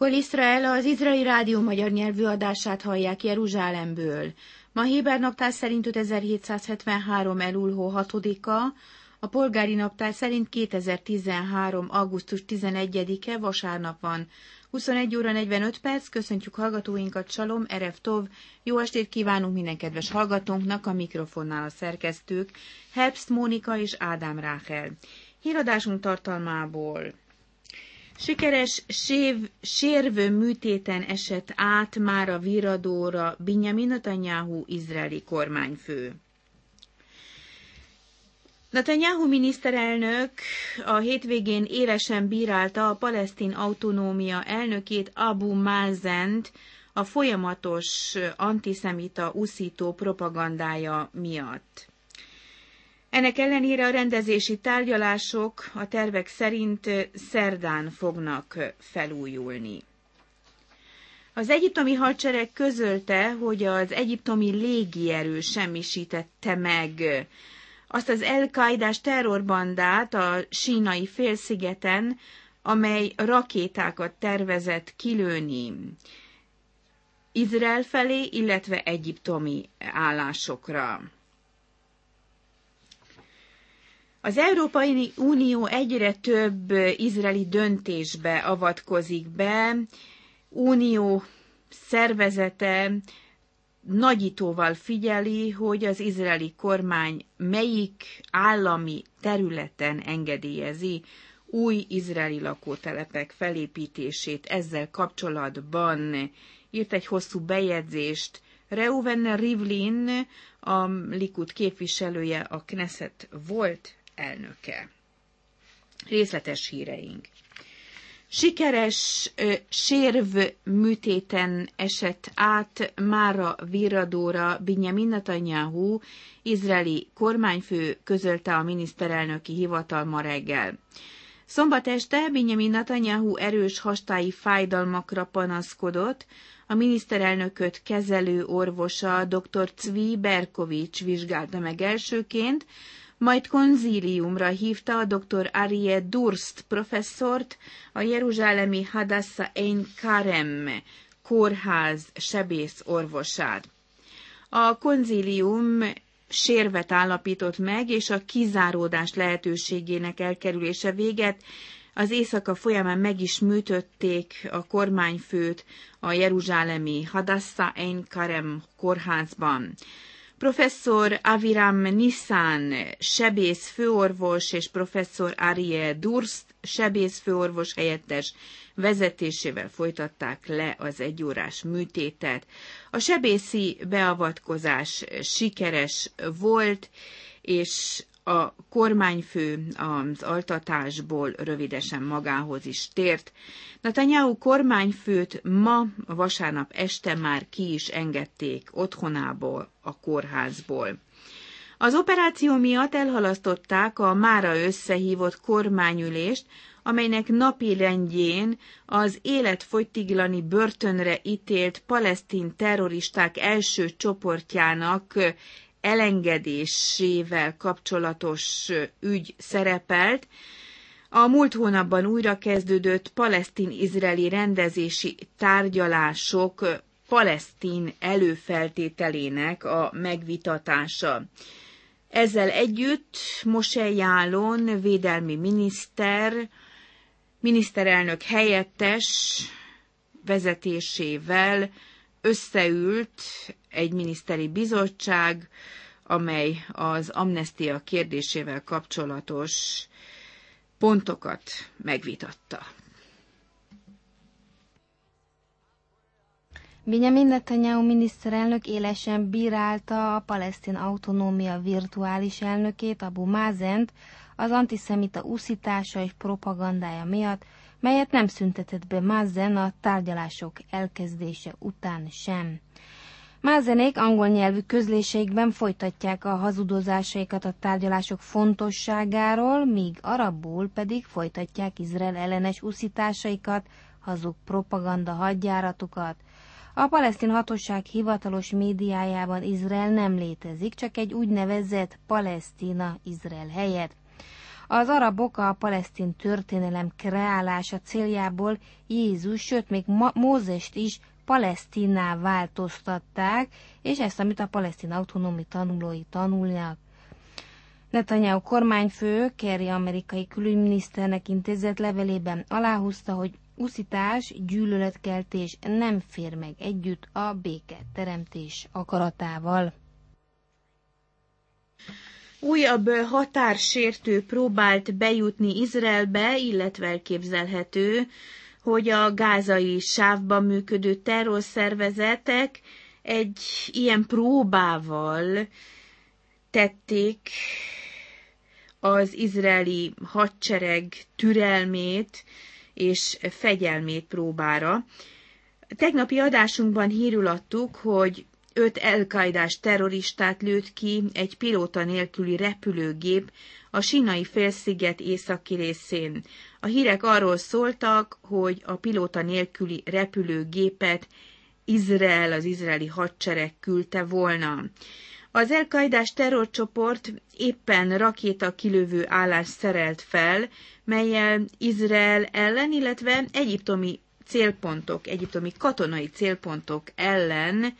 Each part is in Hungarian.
Kol Iszrael, az Izraeli Rádió magyar nyelvű adását hallják Jeruzsálemből. Ma héber naptár szerint 5773. Elul-hó 6-a, a polgári naptár szerint 2013. augusztus 11-e vasárnap van. 21 óra 45 perc, köszöntjük hallgatóinkat, Salom, Erev Tov, jó estét kívánunk minden kedves hallgatónknak, a mikrofonnál a szerkesztők, Herbst Mónika és Ádám Ráhel. Híradásunk tartalmából: sikeres sérvő műtéten esett át már a viradóra Binyamin Netanyahu izraeli kormányfő. Netanyahu miniszterelnök a hétvégén élesen bírálta a palesztin autonómia elnökét, Abu Mazent a folyamatos antiszemita uszító propagandája miatt. Ennek ellenére a rendezési tárgyalások a tervek szerint szerdán fognak felújulni. Az egyiptomi hadsereg közölte, hogy az egyiptomi légierő semmisítette meg azt az El-Qaidás terrorbandát a sínai félszigeten, amely rakétákat tervezett kilőni Izrael felé, illetve egyiptomi állásokra. Az Európai Unió egyre több izraeli döntésbe avatkozik be, unió szervezete nagyítóval figyeli, hogy az izraeli kormány melyik állami területen engedélyezi új izraeli lakótelepek felépítését. Ezzel kapcsolatban írt egy hosszú bejegyzést Reuven Rivlin, a Likud képviselője, a Knesset volt elnöke. Részletes híreink. Sikeres sérvműtéten esett át mára viradóra Binyamin Netanyahu, izraeli kormányfő, közölte a miniszterelnöki hivatal ma reggel. Szombat este Binyamin Netanyahu erős hastái fájdalmakra panaszkodott, a miniszterelnököt kezelő orvosa dr. Tzvi Berkovics vizsgálta meg elsőként, majd konzíliumra hívta a dr. Aryeh Durst professzort, a jeruzsálemi Hadassah Ein Karem kórház sebész orvosát. A konzílium sérvet állapított meg, és a kizáródás lehetőségének elkerülése véget az éjszaka folyamán meg is műtötték a kormányfőt a jeruzsálemi Hadassah Ein Karem kórházban. Professzor Aviram Nissan, sebész főorvos, és professzor Aryeh Durst, sebész főorvos helyettes vezetésével folytatták le az egyórás műtétet. A sebészi beavatkozás sikeres volt, és a kormányfő az altatásból rövidesen magához is tért. Netanyahu kormányfőt ma, vasárnap este már ki is engedték otthonából, a kórházból. Az operáció miatt elhalasztották a mára összehívott kormányülést, amelynek napirendjén az életfogytiglani börtönre ítélt palesztin terroristák első csoportjának elengedésével kapcsolatos ügy szerepelt. A múlt hónapban újra kezdődött palesztin-izraeli rendezési tárgyalások palesztin előfeltételének a megvitatása. Ezzel együtt Moshe Yaalon védelmi miniszterelnök helyettes vezetésével összeült egy miniszteri bizottság, amely az amnestia kérdésével kapcsolatos pontokat megvitatta. Binyamin Netanyahu miniszterelnök élesen bírálta a palesztin autonómia virtuális elnökét, Abu Mazent, az antiszemita uszítása és propagandája miatt, melyet nem szüntetett be Mazen a tárgyalások elkezdése után sem. Mazenék angol nyelvű közléseikben folytatják a hazudozásaikat a tárgyalások fontosságáról, míg arabul pedig folytatják Izrael ellenes uszításaikat, hazug propaganda hadjáratukat. A palesztin hatóság hivatalos médiájában Izrael nem létezik, csak egy úgynevezett Palesztina Izrael helyett. Az arabok a palesztin történelem kreálása céljából Jézus, sőt még Mózest is palesztinná változtatták, és ezt, amit a palesztin autonómi tanulói tanulnak. Netanyahu kormányfő Kerry amerikai külügyminiszternek intézett levelében aláhúzta, hogy uszítás, gyűlöletkeltés nem fér meg együtt a béketeremtés akaratával. Újabb határsértő próbált bejutni Izraelbe, illetve elképzelhető, hogy a gázai sávban működő terrorszervezetek egy ilyen próbával tették az izraeli hadsereg türelmét és fegyelmét próbára. Tegnapi adásunkban hírül adtuk, hogy 5 el-Qaidás terroristát lőtt ki egy pilóta nélküli repülőgép a Sínai félsziget északi részén. A hírek arról szóltak, hogy a pilóta nélküli repülőgépet Izrael, az izraeli hadsereg küldte volna. Az el-Qaidás terrorcsoport éppen rakéta kilövő állást szerelt fel, mellyel Izrael ellen, illetve egyiptomi katonai célpontok ellen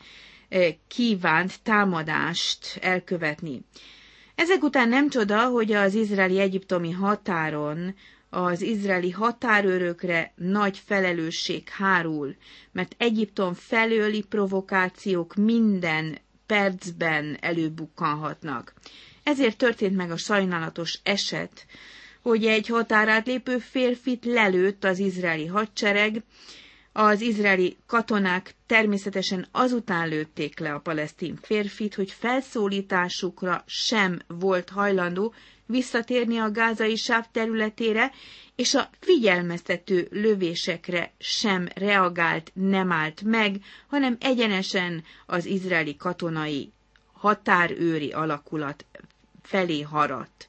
kívánt támadást elkövetni. Ezek után nem csoda, hogy az izraeli-egyiptomi határon az izraeli határőrökre nagy felelősség hárul, mert Egyiptom felőli provokációk minden percben előbukkanhatnak. Ezért történt meg a sajnálatos eset, hogy egy határátlépő férfit lelőtt az izraeli hadsereg. Az izraeli katonák természetesen azután lőtték le a palesztin férfit, hogy felszólításukra sem volt hajlandó visszatérni a gázai sáv területére, és a figyelmeztető lövésekre sem reagált, nem állt meg, hanem egyenesen az izraeli katonai határőri alakulat felé haradt.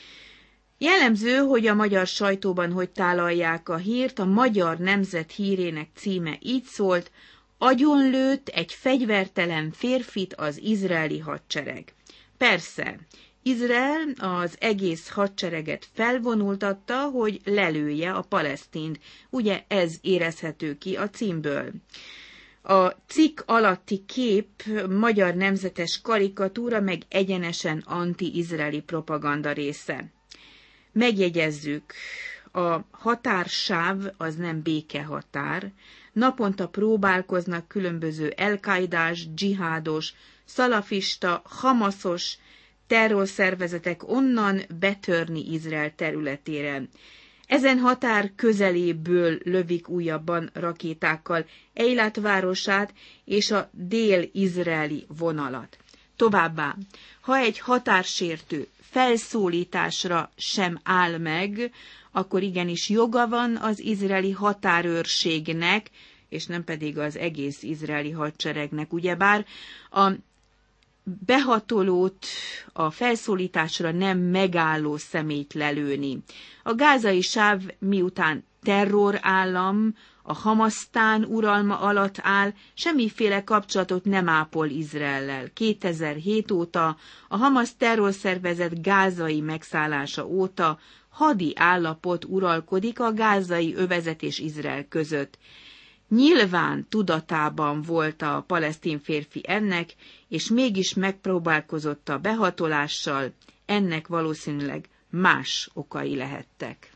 Jellemző, hogy a magyar sajtóban hogy tálalják a hírt, a Magyar Nemzet hírének címe így szólt: agyonlőtt egy fegyvertelen férfit az izraeli hadsereg. Persze, Izrael az egész hadsereget felvonultatta, hogy lelője a palesztint. Ugye ez érezhető ki a címből. A cikk alatti kép magyar nemzetes karikatúra, meg egyenesen anti-izraeli propaganda része. Megjegyezzük, a határsáv az nem békehatár. Naponta próbálkoznak különböző el-Qaidás, dzsihádos, szalafista, hamaszos terrorszervezetek onnan betörni Izrael területére. Ezen határ közeléből lövik újabban rakétákkal Eilat városát és a dél-izraeli vonalat. Továbbá, ha egy határsértő felszólításra sem áll meg, akkor igenis joga van az izraeli határőrségnek, és nem pedig az egész izraeli hadseregnek. Ugyebár a behatolót, a felszólításra nem megálló személyt lelőni. A gázai sáv miután terrorállam, a Hamasztán uralma alatt áll, semmiféle kapcsolatot nem ápol Izraellel. 2007 óta, a Hamasz terrorszervezet gázai megszállása óta hadi állapot uralkodik a gázai övezet és Izrael között. Nyilván tudatában volt a palesztin férfi ennek, és mégis megpróbálkozott a behatolással, ennek valószínűleg más okai lehettek.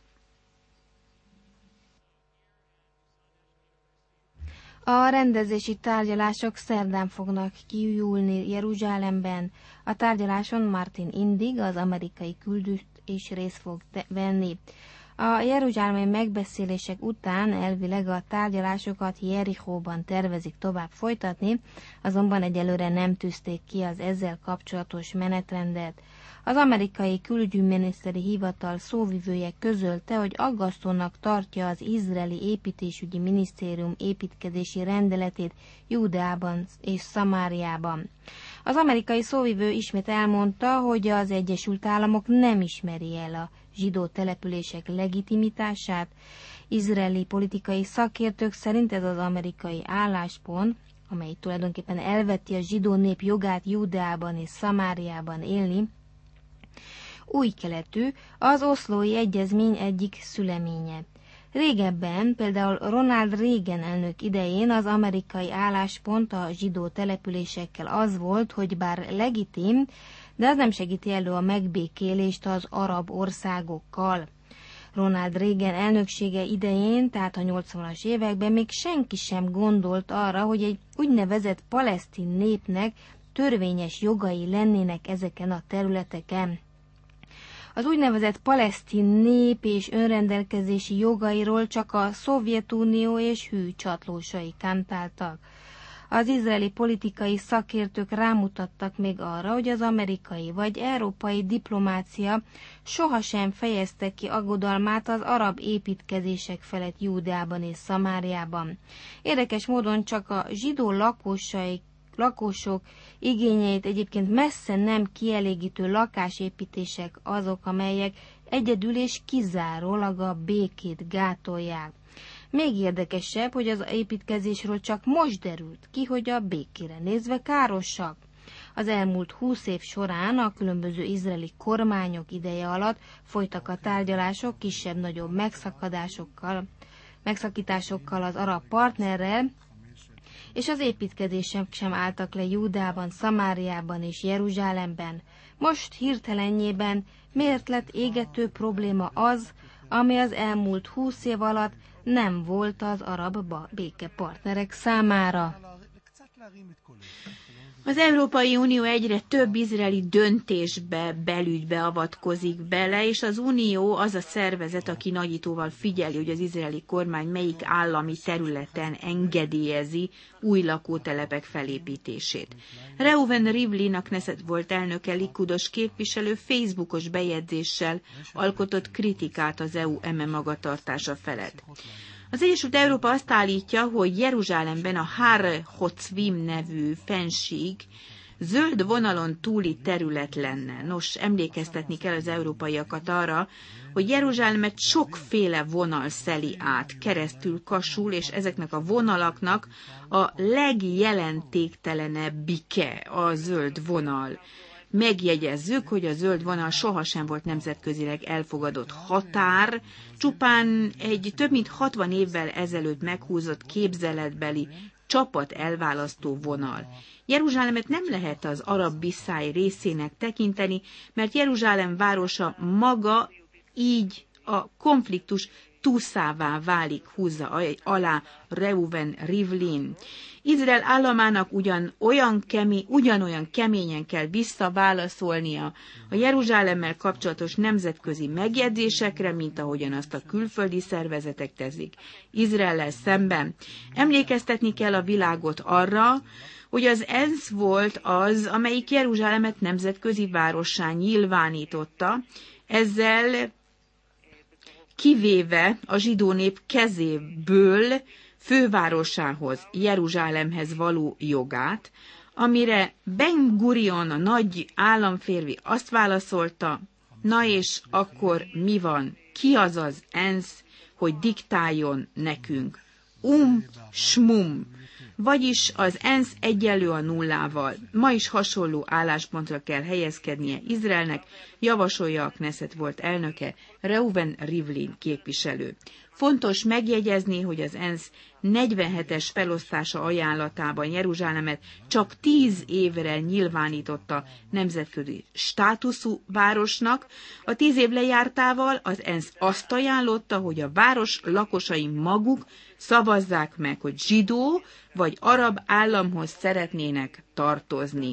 A rendezési tárgyalások szerdán fognak kiújulni Jeruzsálemben. A tárgyaláson Martin Indig, az amerikai küldött is részt fog venni. A jeruzsálemi megbeszélések után elvileg a tárgyalásokat Jerichóban tervezik tovább folytatni, azonban egyelőre nem tűzték ki az ezzel kapcsolatos menetrendet. Az amerikai külügyminiszteri hivatal szóvivője közölte, hogy aggasztónak tartja az izraeli építésügyi minisztérium építkezési rendeletét Júdeában és Szamáriában. Az amerikai szóvivő ismét elmondta, hogy az Egyesült Államok nem ismeri el a zsidó települések legitimitását. Izraeli politikai szakértők szerint ez az amerikai álláspont, amely tulajdonképpen elveti a zsidó nép jogát Júdeában és Szamáriában élni, új keletű, az Oslói Egyezmény egyik szüleménye. Régebben, például Ronald Reagan elnök idején az amerikai álláspont a zsidó településekkel az volt, hogy bár legitim, de az nem segíti elő a megbékélést az arab országokkal. Ronald Reagan elnöksége idején, tehát a 80-as években még senki sem gondolt arra, hogy egy úgynevezett palesztin népnek törvényes jogai lennének ezeken a területeken. Az úgynevezett palesztin nép és önrendelkezési jogairól csak a Szovjetunió és hű csatlósai kantáltak. Az izraeli politikai szakértők rámutattak még arra, hogy az amerikai vagy európai diplomácia sohasem fejezte ki aggodalmát az arab építkezések felett Júdeában és Szamáriában. Érdekes módon csak a zsidó lakosok igényeit egyébként messze nem kielégítő lakásépítések azok, amelyek egyedül és kizárólag a békét gátolják. Még érdekesebb, hogy az építkezésről csak most derült ki, hogy a békére nézve károsak. Az elmúlt 20 év során a különböző izraeli kormányok ideje alatt folytak a tárgyalások kisebb-nagyobb megszakításokkal az arab partnerrel, és az építkezések sem álltak le Júdában, Szamáriában és Jeruzsálemben. Most hirtelenjében miért lett égető probléma az, ami az elmúlt 20 év alatt nem volt az arab békepartnerek számára? Az Európai Unió egyre több izraeli döntésbe, belügybe avatkozik bele, és az Unió az a szervezet, aki nagyítóval figyeli, hogy az izraeli kormány melyik állami területen engedélyezi új lakótelepek felépítését. Reuven Rivlin, a Knesset volt elnöke, likudos képviselő Facebookos bejegyzéssel alkotott kritikát az EU eme magatartása felett. Az Egyesült Európa azt állítja, hogy Jeruzsálemben a Har Hotzvim nevű fennsík zöld vonalon túli terület lenne. Nos, emlékeztetni kell az európaiakat arra, hogy Jeruzsálemet sokféle vonal szeli át, keresztül kasul, és ezeknek a vonalaknak a legjelentéktelenebbike a zöld vonal. Megjegyezzük, hogy a zöld vonal sohasem volt nemzetközileg elfogadott határ, csupán egy több mint 60 évvel ezelőtt meghúzott képzeletbeli csapat elválasztó vonal. Jeruzsálemet nem lehet az arab biszály részének tekinteni, mert Jeruzsálem városa maga így a konfliktus túszává válik, húzza alá Reuven Rivlin. Izrael államának ugyanolyan keményen kell visszaválaszolnia a Jeruzsálemmel kapcsolatos nemzetközi megjegyzésekre, mint ahogyan azt a külföldi szervezetek teszik Izraellel szemben. Emlékeztetni kell a világot arra, hogy az ENSZ volt az, amelyik Jeruzsálemet nemzetközi várossá nyilvánította, ezzel kivéve a zsidó nép kezéből fővárosához, Jeruzsálemhez való jogát, amire Ben Gurion, a nagy államférfi azt válaszolta, na és akkor mi van, ki az az ENSZ, hogy diktáljon nekünk? Smum, vagyis az ENSZ egyenlő a nullával. Ma is hasonló álláspontra kell helyezkednie Izraelnek, javasolja a Knesset volt elnöke, Reuven Rivlin képviselő. Fontos megjegyezni, hogy az ENSZ 47-es felosztása ajánlatában Jeruzsálemet csak 10 évre nyilvánította nemzetközi státuszú városnak. A 10 év lejártával az ENSZ azt ajánlotta, hogy a város lakosai maguk szavazzák meg, hogy zsidó vagy arab államhoz szeretnének tartozni.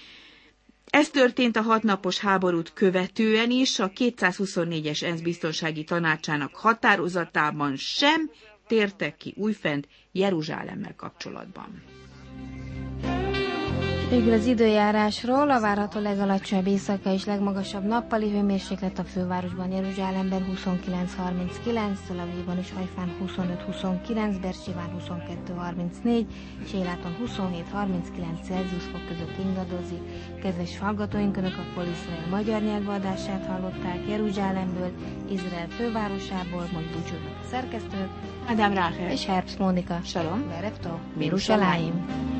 Ez történt a 6 napos háborút követően is, a 224-es ENSZ biztonsági tanácsának határozatában sem tértek ki újfent Jeruzsálemmel kapcsolatban. Végül az időjárásról: a várható legalacsonyabb éjszaka és legmagasabb nappali hőmérséklet a fővárosban, Jeruzsálemben 29-39, Tel Avivban és Hajfán 25-29, Bersébán 22-34, és Éláton 27-39 Celsius fok között ingadozik. Kedves hallgatóink, Önök a Poliszrael magyar nyelvadását hallották Jeruzsálemből, Izrael fővárosából. Most búcsúznak a szerkesztők, Ádám Ráhel és Herbst Mónika. Shalom. Erev Tov. Yerushalayim.